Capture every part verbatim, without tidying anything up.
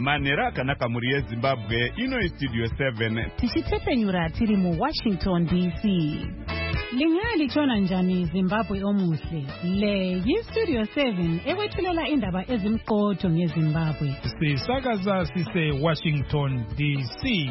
Manera akanaka muri yeZimbabwe ino Studio seven. Tichitepenyura tiri mu Washington D C. Lingali chona njani Zimbabwe omuhle. Le yi Studio seven ekwethulela indaba ezimqotho ngeZimbabwe. Sisakaza sise Washington D C.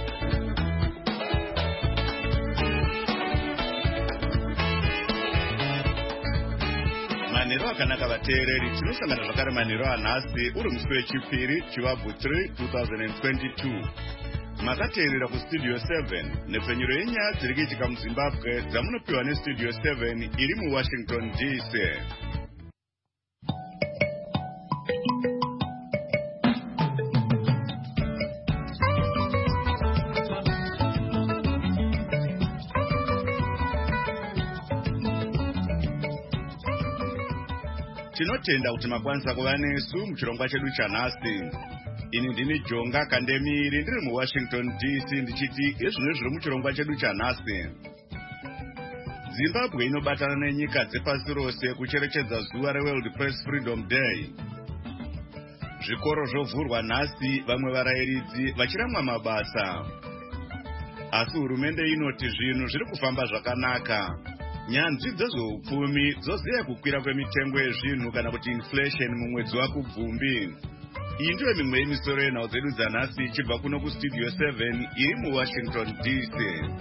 Manero akanaka vateereri tinosangana zvakare manero anhasi uri musi wechipiri chivabvu three twenty twenty-two. Makateerera kuStudio seven nepfenyuro yenyaya dziri kuitika muZimbabwe dzamunopiwa neStudio seven iri muWashington D C. Tinotenda kuti makwanisa kuva nesu muchirongwa chedu chanhasi. Ini ndini Jonga Kandemiri ndiri muWashington D C ndichiti ezvino zviri muchirongwa chedu chanhasi. Zimbabwe inobatana nenyika dzepasi rose kucherechedza zuva reWorld Press Freedom Day. Zvikoro zvovhurwa nhasi, vamwe varayiridzi vachiramwa mabasa. Asi hurumende inoti zvinhu zviri kufamba zvakanaka. Nyanzvi dzezveupfumi dzoziya kukwira kwemitengo yezvinhu kana kuti inflation mumwedzi waKubvumbi. Iyi ndiyo mimwe yemisoro yenhau dzedu dzanhasi ichibva kuno kuStudio seven iri muWashington D C.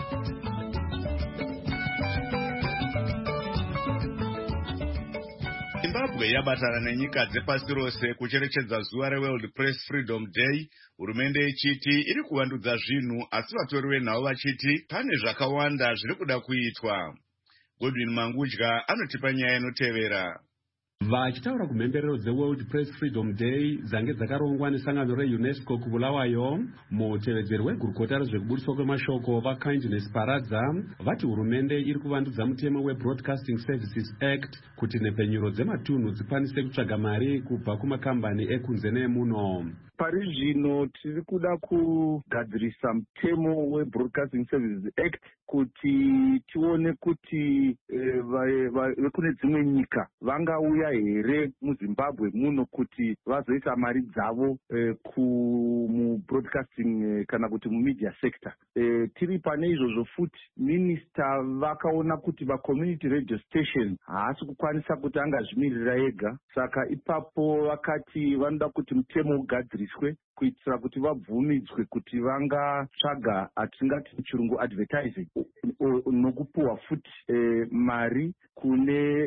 Zimbabwe yabatana nenyika dzepasi rose kucherechedza zuva reWorld Press Freedom Day, hurumende ichiti iri kuvandudza zvinhu asi vatori venhau vachiti pane zvakawanda zviri kuda kuitwa. Godwin Mangudya anotipa nyaya inotevera. Vachitaura kumhemberero dzeWorld Press Freedom Day dzange dzakarongwa nesangano reUNESCO kubulawayo, mutevedzeri wegurukota rezvekuburiswa kwemashoko vaKindness Paradza vati hurumende iri kuvandudza mutemo weBroadcasting Services Act kuti nepfenyuro dzematunhu dzikwanise kutsvaga mari kubva kumakambani ekunze nemuno. Pari zvino tiri kuda kugadzirisa mutemo weBroadcasting Services Act kuti tione kuti vekune dzimwe nyika vangauya here muZimbabwe muno kuti vazoisa mari dzavo kumubroadcasting kana kuti mumedia sector. Tiri pane izvozvo futi minista vakaona kuti vacommunity radio station haasi kukwanisa kuti angazvimirira ega, saka ipapo vakati vanoda kuti mutemo ugadziriswe kuitira kuti vabvumidzwe kuti vangatsvaga atingati muchirungu advertising nokupuwa futi mari kune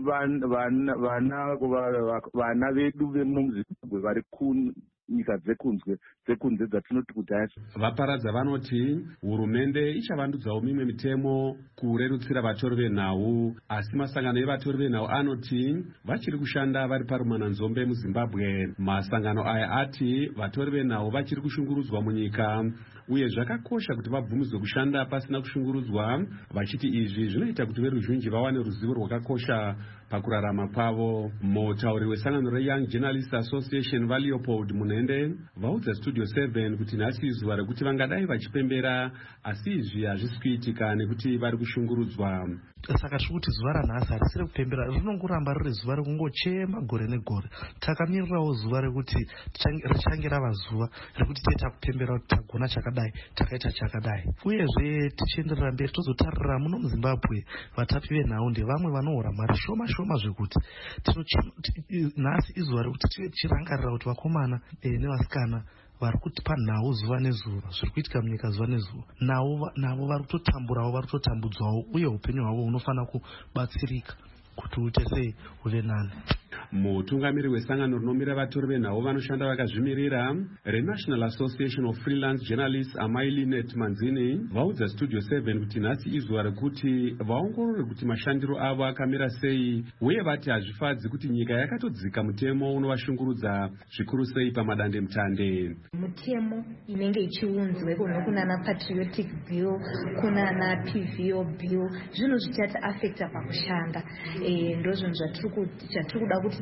vana vedu vemuZimbabwe vari kunyika dzekunze dzekunze dzatinoti kudhaya. Vaparadza vanoti hurumende ichavandudzawo mimwe mitemo kurerutsira vatori venhau, asi masangano evatori venhau anoti vachiri kushanda vari parumananzombe muZimbabwe. Masangano aya ati vatori venhau vachiri kushungurudzwa munyika uye zvakakosha kuti vabvumidzwe kushanda pasina kushungurudzwa, vachiti izvi zvinoita kuti veruzhinji vawane ruzivo rwakakosha pakurarama kwavo. Mutauri wesangano reYoung Journalists Association vaLeopold Munende vaudza Studio seven kuti nhasi zuva rekuti vangadai vachipembera, asi izvi hazvisi kuitika nekuti vari kushungurudzwa. Saka tiri kuti zuva ranhasi harisiri kupembera, rinongoramba riri zuva rekungochema gore negore. Takamirirawo zuva rekuti richange rava zuva rekuti tiita kupembera kuti tagona chakadai, takaita chakadai. Uyezve tichienderera mberi tozotarira muno muZimbabwe vatapi venhau ndevamwe vanohora mari shoma shoma zvekuti nhasi izuva rekuti tive tichirangarira kuti vakomana nevasikana vari kutipa nhau zuva nezuva, zviri kuitika munyika zuva nezuva, navo vari kutotamburawo, vari kutotambudzwawo, uye upenyu hwavo hunofanira kubatsirika kuti uite sei uve nani. Mutungamiri wesangano rinomira vatori venhau vanoshanda vakazvimirira reNational Association of Freelance Journalists Amai-Linet Manzini vaudza Studio seven kuti nhasi izuva rekuti vaongorore kuti mashandiro avo akamira sei, uye vati hazvifadzi kuti nyika yakatodzika mutemo unovashungurudza zvikuru sei pamadande mutande. Mutemo inenge ichiunzwe kuno kunana Patriotic Bill, kunana P V O Bill, zvinhu zvichati affecta pakushanda. Ndozvinhu zvatiri kuda kuti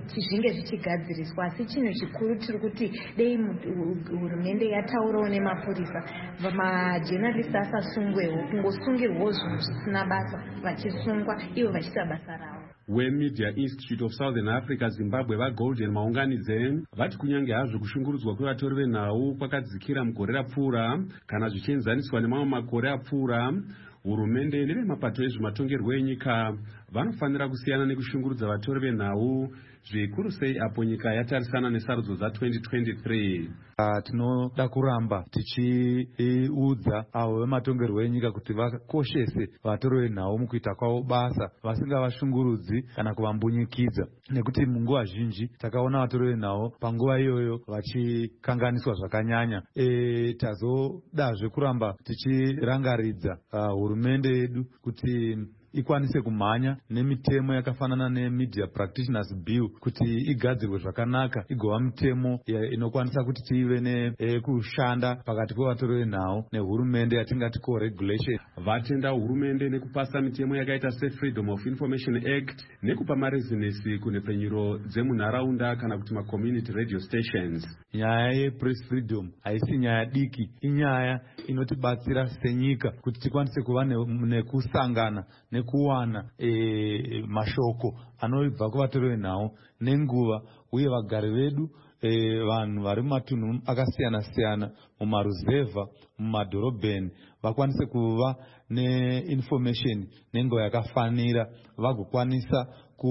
kuti zvinge zvichigadziriswa. Asi chinhu chikuru tiri kuti dei hurumende yataurawo nemapurisa majenalisti asasungwewo, kungosungirwawo zvinhu zvisina basa vachisungwa ivo vachiita basa ravo. weMedia Institute of Southern Africa Zimbabwe vaGolden Maunganidze vati kunyange hazvo kushungurudzwa kwevatori venhau kwakadzikira mugore rapfuura kana zvichienzaniswa nemamwe makore apfuura, hurumende nevemapato ezvematongerwo enyika vanofanira kusiyana nekushungurudza vatori venhau, zvikuru sei apo nyika yatarisana nesarudzo dza-twenty twenty-three. Uh, tinoda kuramba tichiudza avo vematongerwo enyika kuti vakoshese vatori venhau mukuita kwavo basa, vasingavashungurudzi kana kuvambunyikidza, nekuti munguva zhinji takaona vatori venhau panguva iyoyo vachikanganiswa zvakanyanya. E, tazodazve kuramba tichirangaridza uh, hurumende yedu kuti ikwanise kumhanya nemitemo yakafanana neMedia Practitioners Bill kuti igadzirwe zvakanaka, igova mitemo inokwanisa kuti tive nekushanda pakati kwevatori venhau nehurumende yatingati co-regulation. Vatenda hurumende nekupasa mitemo yakaita seFreedom of Information Act nekupa marezinesi kunhepfenyuro dzemunharaunda kana kuti macommunity radio stations. Nyaya yepress freedom haisi nyaya diki, inyaya inotibatsira senyika kuti tikwanise kuva nekusangana nekuwana e, mashoko anobva kuvatori venhau nenguva, uye vagari vedu e, vanhu vari mumatunhu akasiyana siyana mumaruzevha mumadhorobheni vakwanise kuva neinformation nenguva yakafanira, vagokwanisa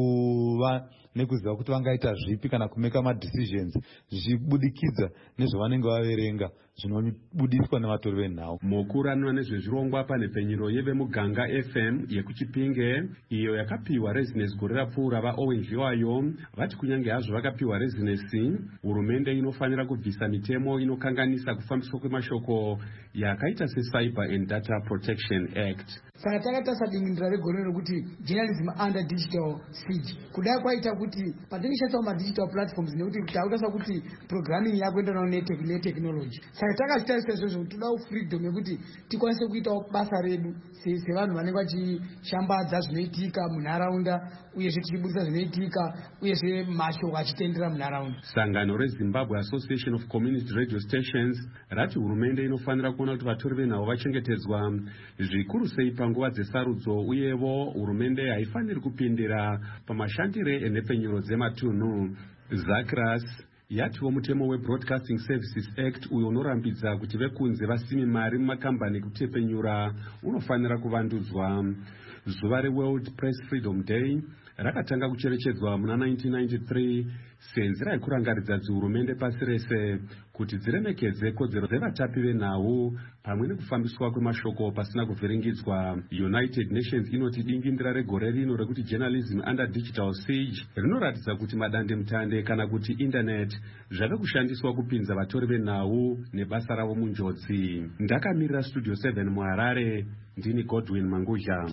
kuva nekuziva kuti vangaita zvipi kana kumeka madecisions zvichibudikidza nezvavanenge vaverenga zvinobudiswa nevatori venhau. Mukuranwa nezvezvirongwa panhepfenyuro yevemuganga F M yekuchipinge iyo yakapiwa rezinesi gore rapfuura vaOwenji wayo vati kunyange hazvo vakapiwa rezinesi, hurumende inofanira kubvisa mitemo inokanganisa kufambiswa kwemashoko yakaita seCyber and Data Protection Act. Saka takatasa dingindira regore rekuti journalism under digital siege, kudai kwaita kuti patinoshandisa madigital platforms nekuti tautasa kuti programming yako enda nayo netechnology. Saka takachitarisira izvozvo kuti toda freedom yekuti tikwanise kuitawo basa redu sevanhu vanenge vachishambadza zvinoitika munharaunda, uyezve tichibudisa zvinoitika, uyezve mashoko achitendera munharaunda. Sangano reZimbabwe Association of Community Radio Stations rati hurumende inofanira kuona kuti vatori venhau vachengetedzwa zvikuru sei panguva dzesarudzo, uyevo hurumende haifaniri kupindira pamashandire enhepfenyuro dzematunhu. Zachras yatiwo mutemo weBroadcasting Services Act uyo unorambidza kuti vekunze vasimi mari mumakambani ekutepfenyura unofanira kuvandudzwa. Zuva reWorld Press Freedom Day rakatanga kucherechedzwa muna nineteen ninety-three senzira yekurangaridza dzihurumende pasi rese kuti dziremekedze kodzero dzevatapi venhau pamwe nekufambiswa kwemashoko pasina kuvhiringidzwa. United Nations inoti dingindira regore rino rekuti journalism under digital siege rinoratidza kuti madandemutande kana kuti internet zvave kushandiswa kupinza vatori venhau nebasa ravo munjodzi. Ndakamirira Studio seven muHarare, ndini Godwin Manguzha.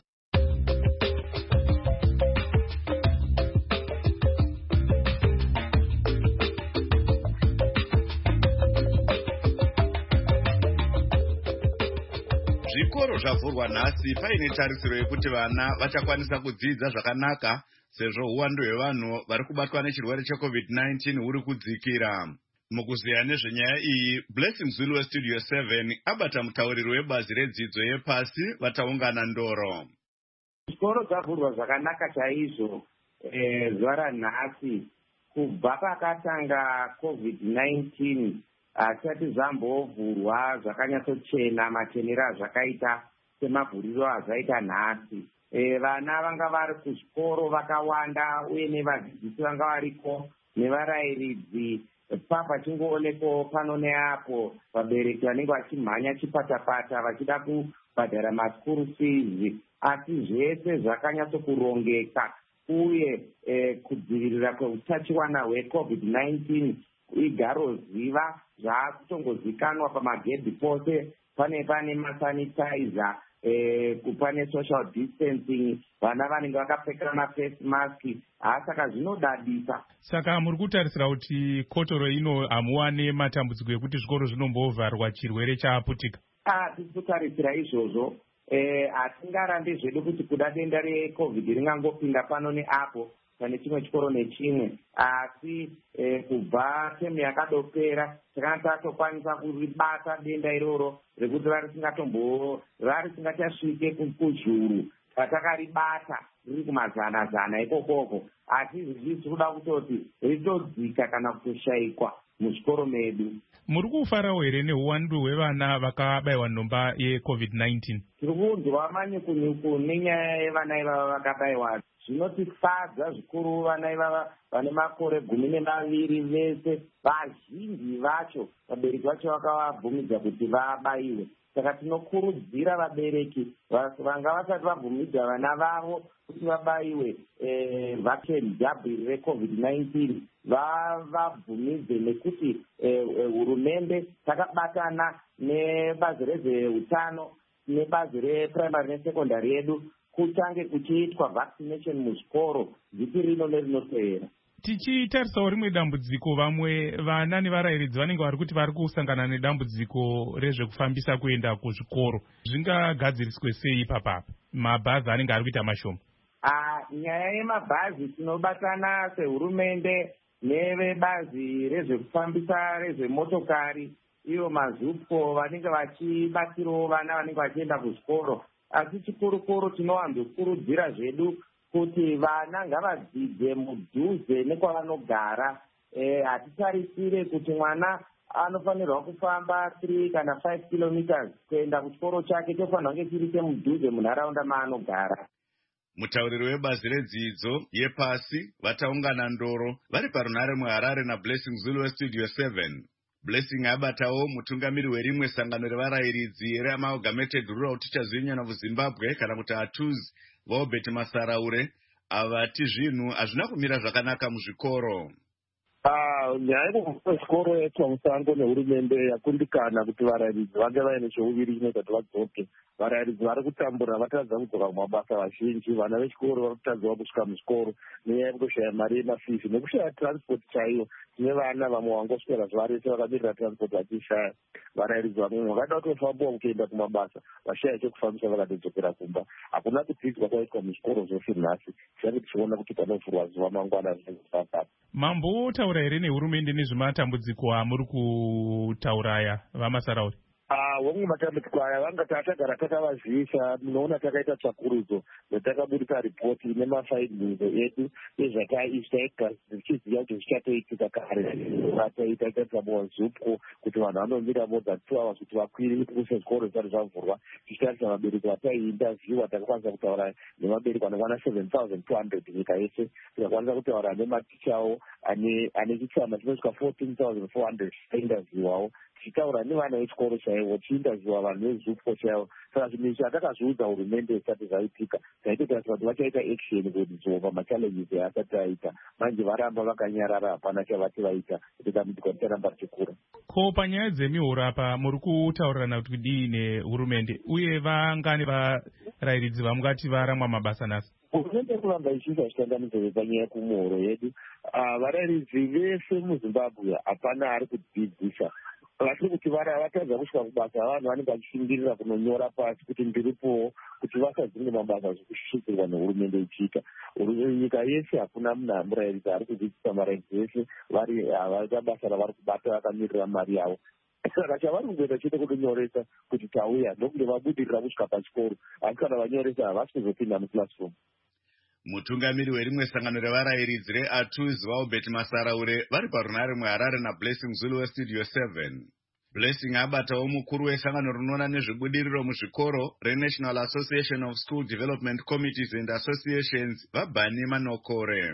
Zvikoro zvavhurwa nhasi paine tarisiro yekuti vana vachakwanisa kudzidza zvakanaka sezvo uwandu hwevanhu vari kubatwa nechirwere checovid nineteen huri kudzikira. Mukuziya nezvenyaya iyi, Blessing Zulu weStudio seven abata mutauriri webazi redzidzo yepasi vataungana Ndoro. Zvikoro zvavhurwa zvakanaka chaizvo eh, zuva ranhasi kubva pakatanga covid nineteen. Asati zvambovhurwa zvakanyatsochena machenera zvakaita semavhuriro azvaita nhasi. E, vana vanga vari kuzvikoro vakawanda uye nevadzidzisi vanga variko nevarayiridzi pavachingooneko pano neapo vabereki vanenge vachimhanya chipatapata vachida kubhadhara maskuru fees, asi zvese zvakanyatsokurongeka uye e, kudzivirira kweutachiwana hwecovid nineteen igaro ziva zvaakutongozikanwa pamagedhi pose, pane pane masanitizer, eh, pane social distancing, vana vanenge vakapfeka maface mask, saka zvinodadisa. Saka muri kutarisira kuti kotoro ino hamuwane matambudziko ekuti zvikoro zvinombovharwa chirwere chaaputika? Ah, tiri kutarisira izvozvo. Eh, hatingarambe zvedu kuti kuda denda recovid ringangopinda pano neapo, pane chimwe chikoro nechimwe, asi eh, kubva temu yakadopera takanga tatokwanisa kuribata denda iroro rekuti vari singatombo vari singachasvike kuzhuru patakaribata riri kumazana zana ikokoko, asi izvi tiri kuda kutoti ritodzika kana kutoshayikwa muzvikoro medu. Muri kufarawo here neuwandu hwevana vakabayiwa nhomba yecovid nineteen? Tiri kunzwa manyukunyuku nenyaya yevana ivava vakabayiwa. Zvinotifadza zvikuru vana ivava vane makore gumi nemaviri vese, vazhinji vacho vabereki vacho vakavabvumidza kuti vabayiwe. Saka tinokurudzira vabereki vanga vasati vabvumidza vana vavo kuti vabayiwe vaccine jabhu recovid nineteen vavabvumidze, nekuti hurumende takabatana nebazi rezveutano nebazi reprimary nesekondari yedu kuchange kuchiitwa vaccination muzvikoro vhiki rino nerinoteera. Tichitarisawo rimwe dambudziko, vamwe vana nevarayiridzi vanenge vari kuti vari kusangana nedambudziko rezvekufambisa kuenda kuzvikoro. Zvingagadziriswe sei ipapapa mabhazi anenge ari kuita mashoma? Nyaya yemabhazi tinobatana sehurumende nevebazi rezvekufambisa rezvemotokari, iyo mazupco vanenge vachibatirawo vana vanenge vachienda kuzvikoro. Asi chikurukuru tinowanzokurudzira zvedu kuti vana ngavadzidze mudhuze nekwavanogara. Hatitarisire kuti mwana anofanirwa kufamba three kana five kilometers kuenda kuchikoro chake, tofanirwa kunge tiri semudhuze munharaunda maanogara. Mutauriri webazi redzidzo yepasi vataungana Ndoro vari parunare muHarare naBlessing Zulu weStudio seven. Blessing abatawo mutungamiri werimwe sangano revarayiridzi reAmalgamated Rural Teachers Union of Zimbabwe kana kuti A T U Z vaUbert Masaraure avati zvinhu hazvina kumira zvakanaka muzvikoro. Nyaya yekuzvikoro yaitwa musango nehurumende yakundikana kuti varayiridzi vange vaine chouviri chinoita kuti vadzoke. Varayiridzi vari kutambura vatadza kudzoka kumabasa vazhinji. Vana vechikoro vari kutadzawo kusvika muzvikoro nenyaya yekutoshaya mari yemafizi nekushaya transport chaiyo. Tine vana vamwe vangoswera zuva rese vakamirira transport vachishaya. Varayiridzi vamwe vakada kutofambawo kuenda kumabasa vashaya chekufambisa vakatodzokera kumba. Hakuna kudzidzwa kwaitwa muzvikoro zvose nhasi. Tichake tichiona kuti panovhurwa zuva mangwana zvinezvapapa. Mambotaura here nehurumende nezvematambudziko amuri kutaura aya vamasarauri? Wamwe matambudziko aya vanga tatagara takavazivisa. Munoona takaita tsvakurudzo yatakabudisa ripoti nemafindings edu ezvataita tichiziva kuti zvichatoitika kare. Tataita tatsamuwa zupco kuti vanhu vanomira more than two hours kuti vakwire kuse zvikoro zvisati zvavhurwa. Tichitarisa vabereki vataiinterviewa takakwanisa kutaura nemabereki vanokwana seven thousand two hundred nyika yese. Tikakwanisa kutaura nematichawo ane chitsama chinosvika fourteen thousand four hundred tainterviewawo. Tichitaura nevana vechikoro chaivo, tichiinterviewa vanhu vezupco chaivo. Saka zvinhu izvi hatakazviudza hurumende zvisati zvaitika. Taitotarisa kuti vachaita action kudzova pamachallenges easati aita. Manje varamba vakanyarara, hapana chavati vaita. Kuti dambudziko richaramba richikura. Ko panyaya dzemihoro apa muri kutaurirana kuti kudii nehurumende, uye vangane varayiridzi vamungati varamwa mabasa nhasi? Hurumende iri kuramba ichiita zvitanganidzo panyaya yekumuhoro yedu. Varayiridzi vese muZimbabwe hapana ari kudzidzisa. Vatiri kuti vatadza kusvika kubasa vanhu vanenge vachishingirira kunonyora pasi kuti ndiripowo kuti vasadzine mabasa zvekushushikirwa nehurumende ichiita. Nyika yese hakuna munhu murayiridzi ari kudzidzisa marayiridzi vese vaita basa ravari kubata vakamirira mari yavo. Saka chavari kungoita chete kutonyoresa kuti tauya ndokunge vabudirira kusvika pachikoro, asi kana vanyoresa havasi kuzopinda muclassroom. Mutungamiri werimwe sangano revarayiridzi reA T U Z vaUbert Masaraure vari parunare muHarare naBlessing Zulu weStudio seven. Blessing abatawo mukuru wesangano rinoona nezvebudiriro muzvikoro reNational Association of School Development Committees and Associations vaBhani Manokore.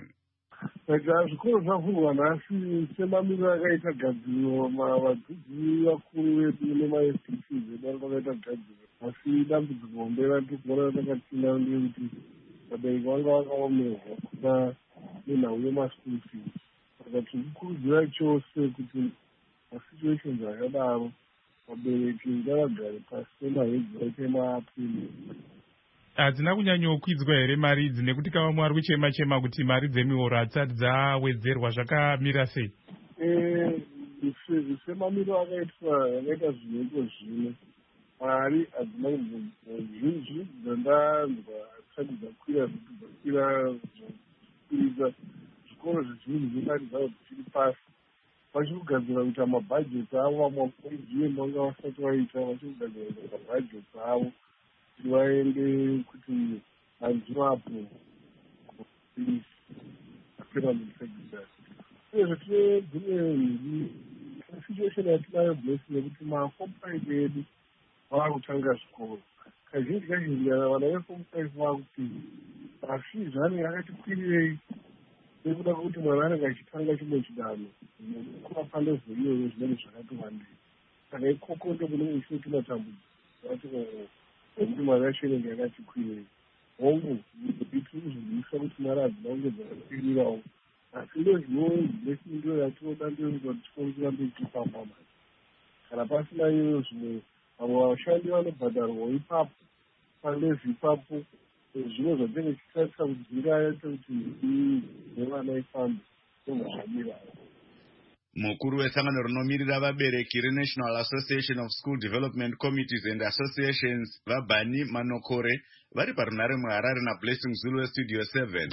Saka zvikoro zvavhurwa nhasi semamiriro akaita gadziro vadzidzi vakuru vedu nemaS T C vedu vakaita gadziro. Asi dambudziko hombe ratiri kuona takatinda ndeyekuti vabereki vanga vakaomerwa kuda nenhau yemaschool fees. Saka tiri kukurudzira chose kuti masituations akadaro vabereki ngavagare pasi pemahedzi vaite maapini. Hadzina kunyanyokwidzwa here mari idzi, nekuti kavamwe vari kuchema chema kuti mari dzemihoro hadzisati dzawedzerwa, zvakamira sei? Semamiriro akaitwa yakaita zvineko zvino mari hadzina kubvunzwa. Zvinji dzandanzwa hadzisati dzakwira dzakwira zvokwiriza kuita zvikoro zvizhinji zvekati zvavo zvichiri pasi vachiri kugadzira kuita mabhajeti avo vamwe vaiziyemba vanga vasati vaita vachiri kugadzira kuita mabhajeti avo kuti vaende kuti hanzivapo permanent secretary uyezve tine dzimwe nhiri situation yatinayo blessing yekuti maform five edu vava kutanga zvikoro kazhinji kazhinji kana vana veform five vakuti asi zvanenge akati kwirirei nekuda kwekuti mwana anenge achitanga chimwe chidanho nekukura pandezo iyoyo zvinenge zvakati wandei saka ikoko ndo kunenge kuchine timatambudziko ati nekuti mwana yacho inenge yakati kwirirei hongu tiri kuzvizivisa kuti mari hadzina kunge dzakakwirirawo asi ndo zvinozvesi ndo yatinoda ndokuti tikoni kurambe tichifamba mari kana pasina iyoyo zvimwe vamwe vashandi vanobhadharwawo ipapo palezi ipapo zvino zvatinenge tichitarisa kuti zvingaita kuti nevana ifambe zvinhu zvamirawo. Mukuru wesangano rinomirira vabereki reNational Association of School Development Committees and Associations vaBani Manokore vari parunare muHarare naBlessing Zulu weStudio seven.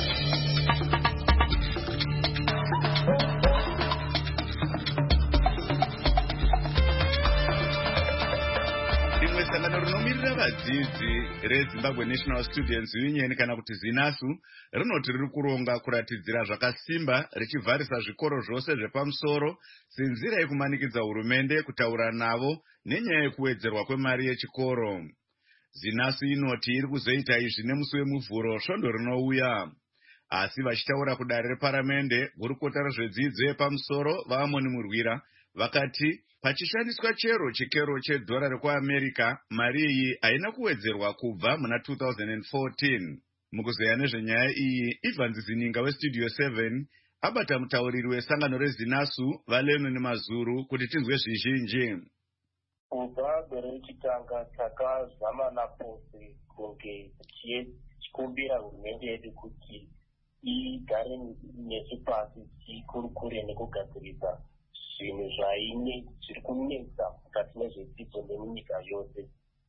Sangano rinomirira vadzidzi reZimbabwe National Students Union kana kuti ZINASU rinoti riri kuronga kuratidzira zvakasimba richivharisa zvikoro zvose zvepamusoro senzira yekumanikidza hurumende kutaura navo nenyaya yekuwedzerwa kwemari yechikoro. ZINASU inoti iri kuzoita izvi nemusi wemuvhuro svondo rinouya. Asi vachitaura kudare reparamende, gurukota rezvedzidzo yepamusoro vaAmoni Murwira vakati pachishandiswa chero chikero chedhora rekuAmerica, mari iyi haina kuwedzerwa kubva muna two thousand fourteen. Mukuzeya nezvenyaya iyi, Ivan Zininga weStudio seven abata mutauriri wesangano reZINASU vaLenon Mazuru kuti tinzwe zvizhinji. Kubva gore rechitanga takazama napose kunge tichikumbira hurumende yedu kuti igare nesu pasi tikurukure nekugadzirisa zvinhu zvaine zviri kunetsa mukati mezvedzidzo nemunyika yose.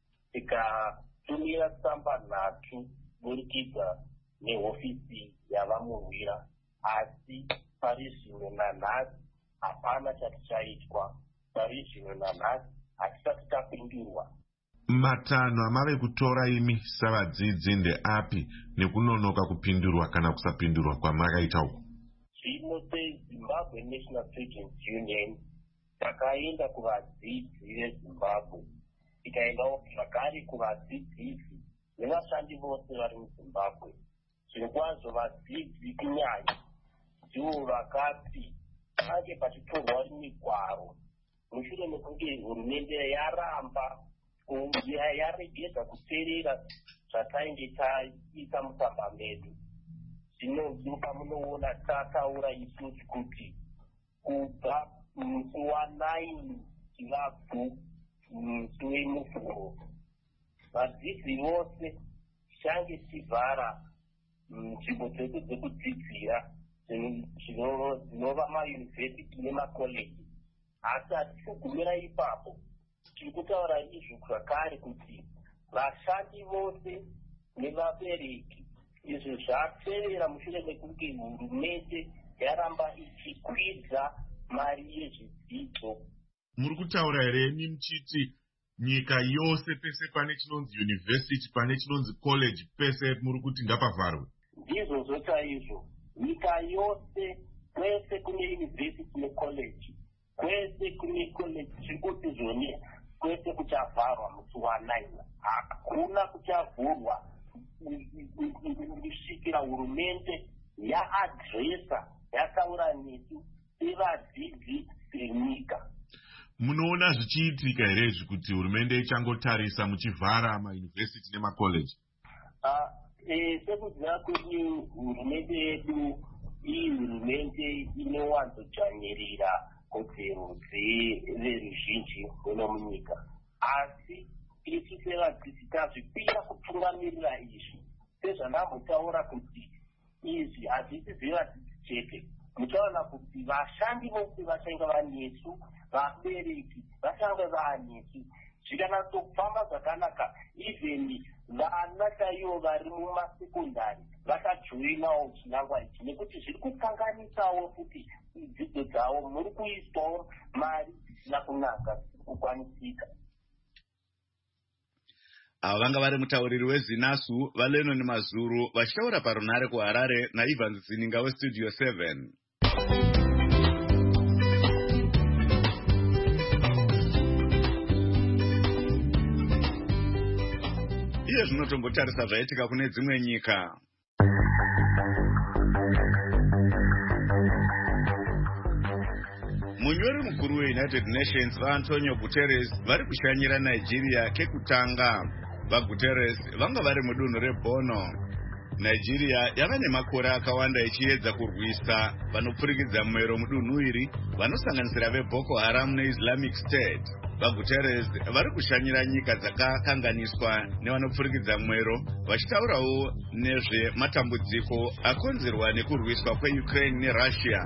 Tikatumira tsamba nhatu burikidza nehofisi yavaMurwira, asi pari zvino nanhasi hapana chatichaitwa. Pari zvino nanhasi hatisati tapindurwa. Matanho amave kutora imi savadzidzi ndeapi nekunonoka kupindurwa kana kusapindurwa kwamakaita uku? Zvino seZimbabwe National Students Union takaenda kuvadzidzi veZimbabwe, tikaendawo zvakare kuvadzidzisi nevashandi vose vari muZimbabwe. Zvino kwazvo vadzidzi kunyanya ndivo vakati pange pachitorwa migwaro mushure mekunge hurumende yaramba yaregedza kuteerera zvatainge taita mutsamba medu. Zvino pamunoona tataura isusu kuti kubva musi wanaini chivabvu musi wemuvhuro vadzidzi vose tichange tichivhara nzvimbo dzedu dzekudzidzira dzinova mayunivhesiti nemakoleji. Asi hatisogumira ipapo, tiri kutaura izvo zvakare kuti vashandi vose nevabereki izvo zvatevera mushure mekunge hurumende yaramba ichikwidza mari yezvidzidzo. Muri kutaura here imi muchiti nyika yose pese pane chinonzi university pane chinonzi college pese muri kuti ngapavharwe? Ndizvo zvochaizvo, nyika yose kwese kune university necollege, kwese kune college zviri kuti zvone kwese kuchavharwa musi wanaina. Hakuna kuchavhurwa kusvikira hurumende yaadresa yataura nesu sevadzidzi venyika. Munoona zvichiitika here izvi kuti hurumende ichangotarisa muchivhara mayunivhesiti nemakoleji? Sekuziva kwedu hurumende yedu iyi hurumende inowanzodzvanyirira kodzero dzeveruzhinji muno munyika, asi isu sevadzidzi tazvipira kutungamirira izvi sezvanambotaura kuti izvi hazvisi zvevadzidzi chete. Muchaona kuti vashandi vose vachange vanesu, vabereki vachange vanesu. Zvikanatsofamba zvakanaka, even vana chaivo vari mumasekondari vakajoinawo chinangwa ichi nekuti zviri kukanganisawo kuti dzidzo dzavo muri kuiswawo mari dzisina kunaka kukwanisika. ava vanga vari mutauriri wezinasu vaLennon Mazuru vachitaura parunare kuHarare naIvans Zininga westudio seven. Iye zvinotombotarisa zvaitika kune dzimwe nyika. Munyori mukuru weUnited Nations vaAntonio Guterres vari kushanyira Nigeria kekutanga. VaGuterres vanga vari mudunhu reBorno. Nigeria yava nemakore akawanda ichiedza kurwisa vanopfurikidza mwero mudunhu iri vanosanganisira veBoko Haram neIslamic State. VaGuterres vari kushanyira nyika dzakakanganiswa nevanopfurikidza mwero vachitaurawo nezvematambudziko akonzerwa nekurwiswa kweUkraine neRussia.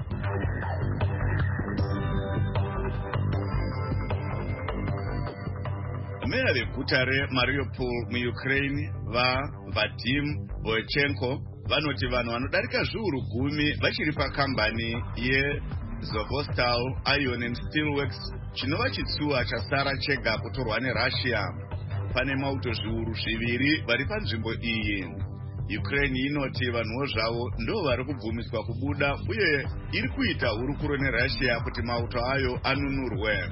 Meya veguta reMariupol muUkraine vaVadim Boychenko vanoti vanhu vanodarika zviuru gumi vachiri pakambani yeZovostal Iron and Steelworks chinova chitsuwa chasara chega kutorwa neRussia. Pane mauto zviuru zviviri vari panzvimbo iyi. Ukraine inoti vanhuwo zvavo ndo vari kubvumiswa kubuda uye iri kuita hurukuro neRussia kuti mauto ayo anunurwe.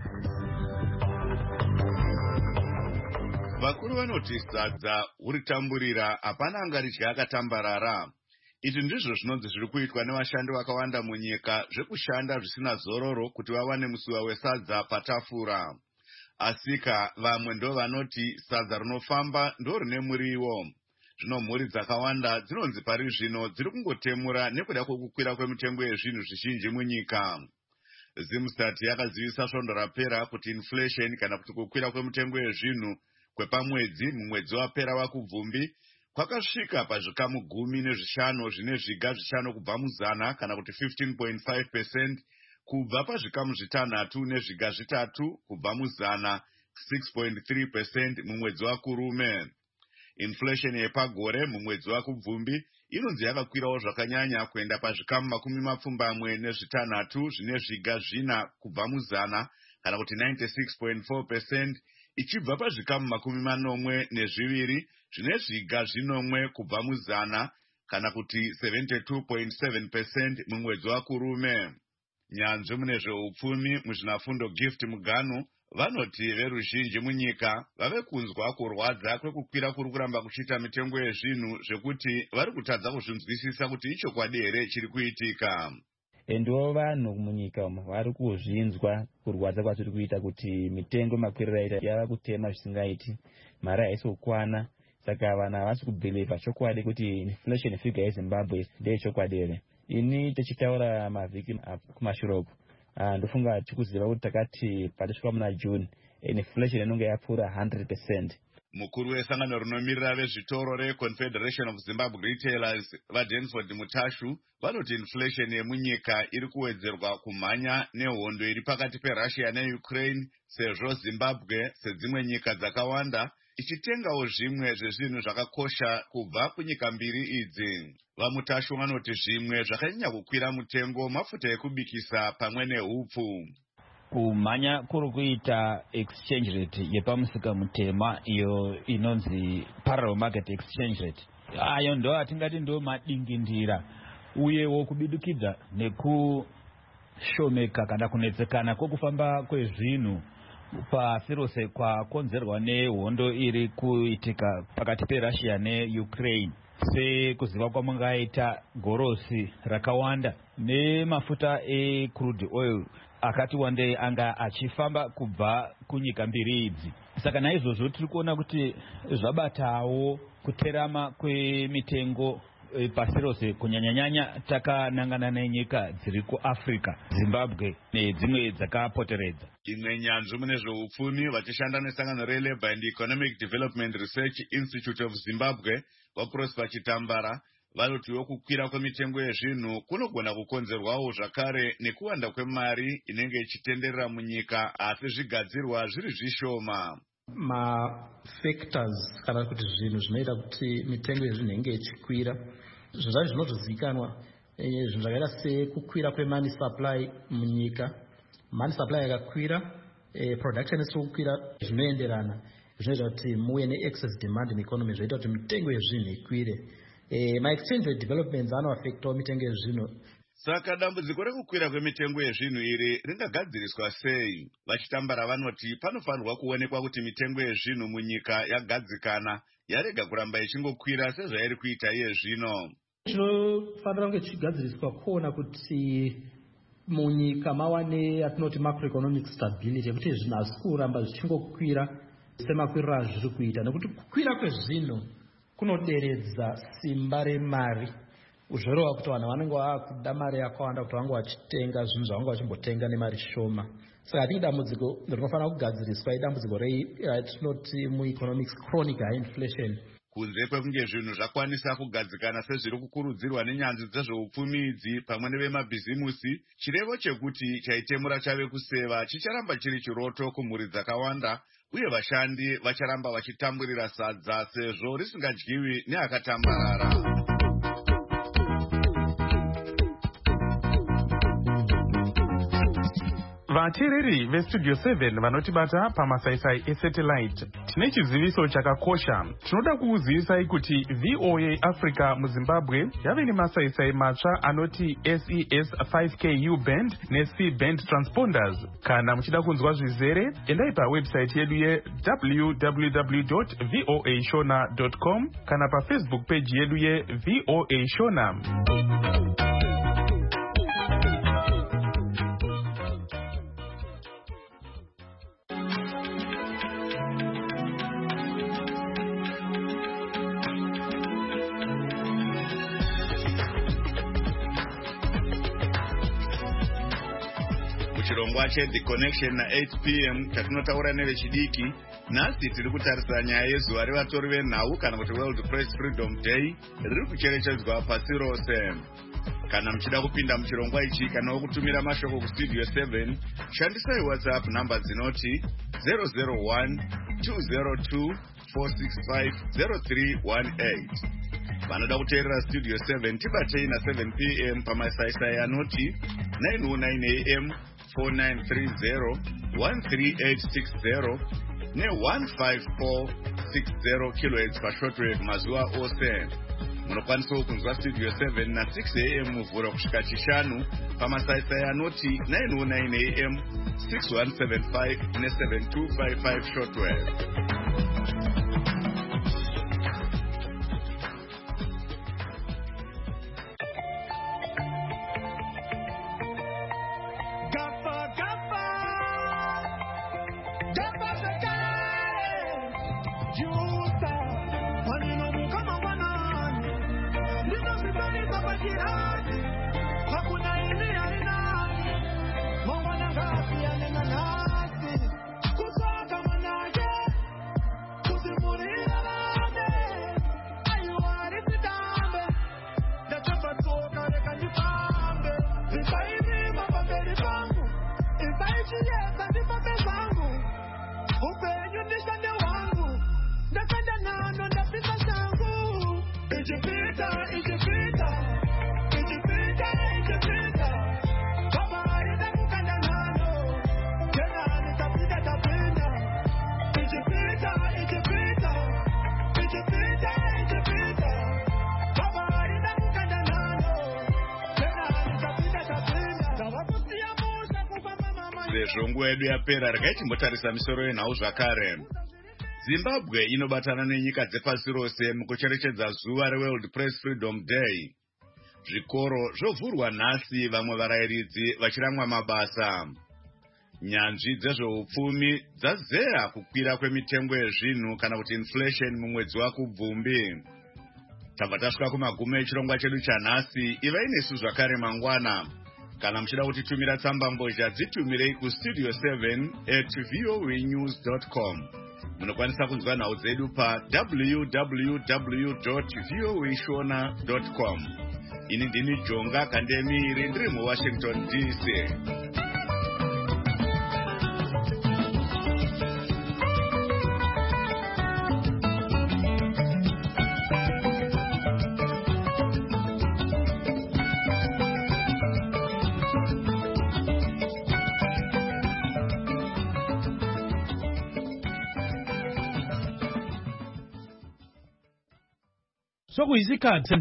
Vakuru vanoti sadza uritamburira hapana angaridya akatambarara. Izvi ndizvo zvinonzi zviri kuitwa nevashandi vakawanda munyika zvekushanda zvisina zororo kuti vawane musuwa wesadza patafura. Asika vamwe ndo vanoti sadza rinofamba ndo rine muriwo. Zvino mhuri dzakawanda dzinonzi pari zvino dziri kungotemura nekuda kwekukwira kwemitengo yezvinhu zvizhinji munyika. Zimstat yakazivisa svondo rapera kuti inflation kana kuti kukwira kwemitengo yezvinhu kwepamwedzi mumwedzi wapera wakubvumbi kwakasvika pazvikamu gumi nezvishanu zvine zviga zvishanu kubva muzana kana kuti fifteen point five percent kubva pazvikamu zvitanhatu nezviga zvitatu kubva muzana six point three percent mumwedzi wakurume. Inflation yepagore mumwedzi wakubvumbi inonzi yakakwirawo zvakanyanya kuenda pazvikamu makumi mapfumbamwe nezvitanhatu zvine zviga zvina kubva muzana kana kuti ninety-six point four percent ichibva pazvikamu makumi manomwe nezviviri zvine zviga zvinomwe kubva muzana kana kuti seventy-two point seven percent mumwedzi wakurume. Nyanzvi mune zveupfumi muzvinafundo Gift Muganu vanoti veruzhinji munyika vave kunzwa kurwadza kwekukwira kuri kuramba kuchiita mitengo yezvinhu zvekuti vari kutadza kuzvinzwisisa kuti ichokwadi here chiri kuitika. Endo vanhu munyika vari kuzvinzwa kurwadza kwazviri kuita kuti mitengo makwirira ita yava kutema zvisingaiti, mari haisi kukwana, saka vanhu havasi kubhilivha chokwadi kuti inflation figure yeZimbabwe ndeyechokwadi here. Ini tichitaura mavhiki kumashuroko ndofunga tikuziva kuti takati patisvika muna June inflation inonge yapfuura one hundred percent. Mukuru wesangano rinomirira vezvitoro reConfederation of Zimbabwe Retailers vaDansford Mutashu vanoti inflation yemunyika iri kuwedzerwa kumhanya nehondo iri pakati peRussia neUkraine sezvo Zimbabwe sedzimwe nyika dzakawanda ichitengawo zvimwe zvezvinhu zvakakosha kubva kunyika mbiri idzi. VaMutashu vanoti zvimwe zvakanyanya kukwira mutengo mafuta ekubikisa pamwe nehupfu. Kumhanya kuri kuita exchange rate yepamusika mutema iyo inonzi parallel market exchange rate. Ayo ndo atingati ndo madingindira uyewo kubidukidza nekushomeka kana kunetsekana kwekufamba kwezvinhu pasi rose kwakonzerwa nehondo iri kuitika pakati peRussia neUkraine. Sekuziva kwamungaita gorosi rakawanda nemafuta ecrude oil akati wandei anga achifamba kubva kunyika mbiri idzi. Saka naizvozvo tiri kuona kuti zvabatawo kuterama kwemitengo e, pasi rose kunyanyanyanya takanangana nenyika dziri kuAfrica, Zimbabwe nedzimwe dzakapoteredza. Imwe nyanzvi mune zveupfumi vachishanda nesangano reLabour and Economic Development Research Institute of Zimbabwe vaProsper Chitambara vanotiwo kukwira kwemitengo yezvinhu kunogona kukonzerwawo zvakare nekuwanda kwemari inenge ichitenderera munyika asi zvigadzirwa zviri zvishoma. mafactors kana kuti zvinhu zvinoita kuti mitengo yezvinhu inge ichikwira. Zvinhu zvacho zvinotozivikanwa, zvinhu zvakaita sekukwira kwemoney supply munyika. Money supply yakakwira, production isiri kukwira zvinoenderana, zvinoita kuti muve ne-excess demand in economy, zvoita kuti mitengo yezvinhu ikwire. Ma-exchange rate developments anoaffectawo mitengo yezvinhu. Saka dambudziko rekukwira kwemitengo yezvinhu iri ringagadziriswa sei? Vachitambara vanoti panofanirwa kuonekwa kuti mitengo yezvinhu munyika yagadzikana, yarega kuramba ichingokwira sezvairi kuita iye zvino. Chinofanira kunge chichigadziriswa kuona kuti munyika mawane yatinoti macroeconomic stability, yekuti zvinhu hazisi kuramba zvichingokwira semakwiriro azviri kuita, nekuti kukwira kwezvinhu kunoderedza simba remari. Uzvorova kuti vanhu vanenge vakuda mari yakawanda kuti vange vachitenga zvinhu zvavanga vachimbotenga nemari shoma. Saka hatingi dambudziko rinofanira kugadziriswa idambudziko ratinoti mueconomics chronic high inflation. Kunze kwekunge zvinhu zvakwanisa kugadzikana sezviri kukurudzirwa nenyanzvi dzezveupfumi idzi pamwe nevemabhizimusi, chirevo chekuti chaitemura chave kuseva chicharamba chiri chiroto kumhuri dzakawanda, uye vashandi vacharamba vachitamburira sadza sezvo risingadyiwi neakatambarara. Vateereri vestudio seven vanotibata pamasaisai esatellite, tine chiziviso chakakosha. Tinoda kuuzivisai kuti V O A Africa muZimbabwe yave nemasaisai matsva anoti S E S five K U band ne-C band transponders. Kana muchida kunzwa zvizere, endai pawebsite yedu ye w w w dot voa shona dot com kana pafacebook page yedu ye V O A Shona. Chirongwa che The Connection na eight p m tatinotaura nevechidiki. Nhasi tiri kutarisa nyaya yezuva revatori venhau kana kuti World Press Freedom Day riri kucherechedzwa pasi rose. Kana muchida kupinda muchirongwa ichi kana kutumira mashoko kustudio seven, shandisai WhatsApp namba dzinoti zero zero one two zero two four six five zero three one eight. Vanoda kuteerera Studio seven tibatei na seven p m pamasaisai anoti nine oh nine a m four nine three zero one three eight six zero ne one five four six zero kilohertz pashortwave mazuva ose. Munokwanisawo kunzwa Studio seven na six a m muvhuro kusvika chishanu pamasaisai anoti nine oh nine a m six one seven five ne seven two five five shortwave. Zvongo yedu yapera rikaitimbotarisa misoro yenhau zvakare. Zimbabwe inobatana nenyika dzepasi rose mukucherechedza zuva reWorld Press Freedom Day. Zvikoro zvovhurwa nhasi, vamwe varayiridzi vachiramwa mabasa. Nyanzvi dzezveupfumi dzazeya kukwira kwemitengo yezvinhu kana kuti inflation mumwedzi waKubvumbi. Tabva tasvika kumagumo echirongwa chedu chanhasi. Ivai nesu zvakare mangwana. Kana muchida kutitumira tsamba mbozha dzitumirei kustudio seven at voa news dot com. Munokwanisa kunzwa nhau dzedu pa w w w dot voa shona dot com. Ini ndini Jonga Kandemiri, ndiri muWashington D C. sokuyisikhathi